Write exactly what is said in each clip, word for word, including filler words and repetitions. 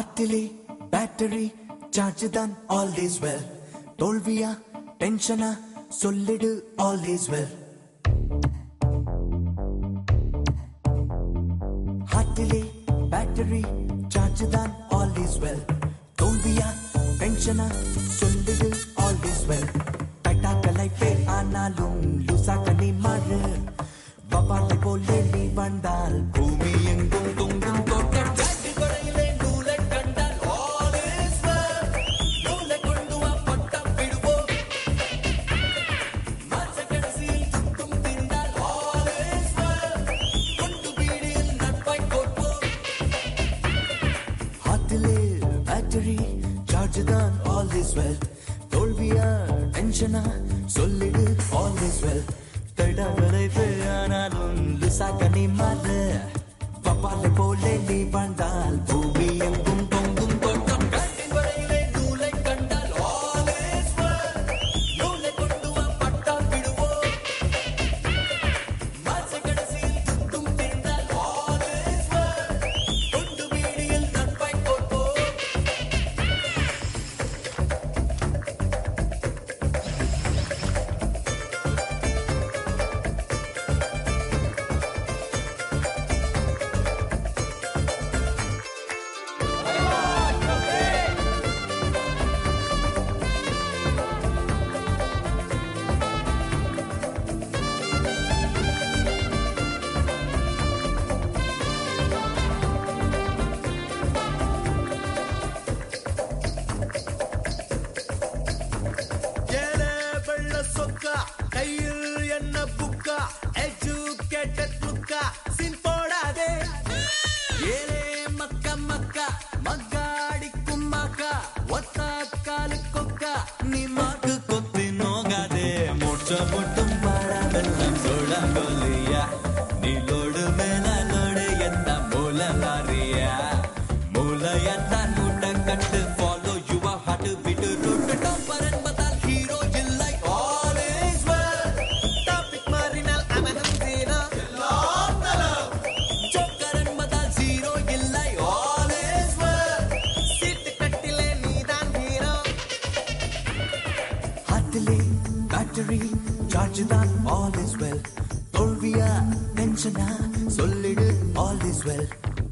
ஹார்ட்டிலே battery charge தான் always well. தோல்வியா டென்ஷனா சொல்லிடு ஆல்வேஸ் வெல். ஹார்ட்டிலே பேட்டரி சார்ஜ் தான் ஆல்வேஸ் வெல். தோல்வியா டென்ஷனா சொல்லிடு ஆல்வேஸ் வெல். டைட்டாக்க லைஃபே ஆனாலும் லூசாக்க நீ மாறு. வவாலை போலே நீ வந்தால் பூமி எங்கும் தொங்கும் தோட்டம். சார்ஜ் தான் ஆல்வேஸ் வெல். தோல்வியா டென்ஷனா சொல்லிடு ஆல்வேஸ் வெல். தடவரை ஆனாலும் லுசாக்க நீ மாறு. பப்பாலை போலே நீ வாழ்ந்தால் பூமி எங்கும் தொங்கும் தோட்டம். காட்டின் வரையிலே நூலை கண்டால் ஆல்வேஸ் வெல். நூலை கொண்டு வா பட்டால் விடுவோம். மாச கடைசியில் சுத்தும் தெரிந்தால் ஆல்வேஸ் வெல். கொண்டு வீடியில் நட்பை கொடுப்போம். கையில் என்ன புக்கா எஜுகேட்டட் லுக்கா சின் போடாதே. ஏலே மக்கா மக்கா மக்காடிக்கும் மக்கா ஒத்த காலு கொக்கா நீ மாக்கு கொத்தி நோகாதே. மூச்ச முட்டும் பாடாதெல்லாம் சோழங்கொல்லியா. நீலோடு மேலோடு எந்த மூல லாரியா. மூலையத்தான் மூட்டை கட்டு ஃபாலோ யுவா ஹாட்டு விட்டு ரூட்டு டாப்பர் என்பதால் ஹீரோ இல்லை. பேட்டரி சார்ஜ் தான் ஆல்வேஸ் வெல். தோல்வியா டென்ஷனா சொல்லிடு ஆல்வேஸ் வெல்.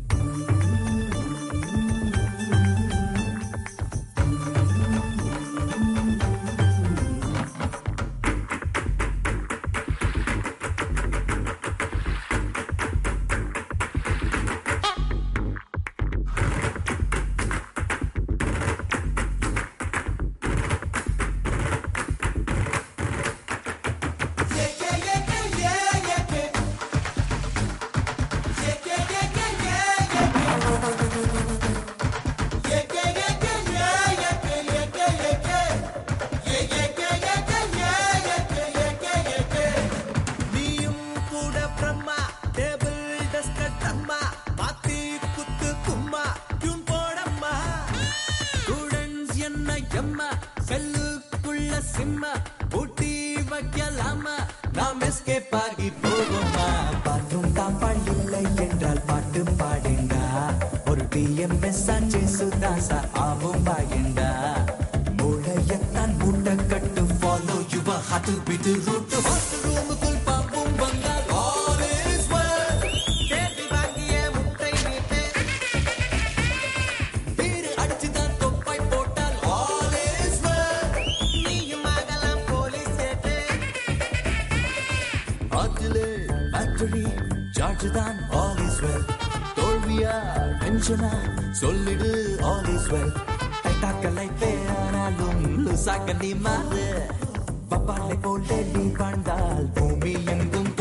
செல்லுக்குள்ள சிம்மா ஊட்டி வைக்கலாமா நாம் எஸ்கேப் ஆகி போவோமா. பாத்ரூம் தாப்பாள் இல்லை என்றால் பாட்டு பாடுண்டா. ஒரு டிஎம்எஸ் ஆச்சு சுதாசா ஆவும் பாயுண்டா. மூளையத்தான் மூட்டை கட்டு ஃபாலோ யுவா ஹாட்டு விட்டு ரூட்டு. ஹாஸ்டல் ரூமுக்குள் பாம்பும் வந்தால் ஆல்வேஸ் வெல். கேட்டி வாங்கிய முட்டை நீட்டு பேரு அடிச்சுதான் தொப்பை போட்டால் ஆல்வேஸ் வெல். நீயும் ஆகலாம் போலீஸ் சேட்டு. ஹார்ட்டிலே பேட்டரி சார்ஜ் தான் ஆல்வேஸ் வெல். தோல்வியா டென்ஷனா சொல்லிடு ஆல்வேஸ் வெல். டைட்டாக்க லைஃபே ஆனாலும் லுசாக்க நீ மாறு. பப்பாலை போலே நீ வாழ்ந்தால் பூமி எங்கும்